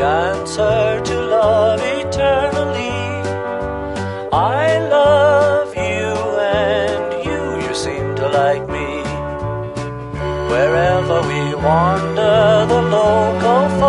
answer to love eternally. I love you and you seem to like me. Wherever we wander, the local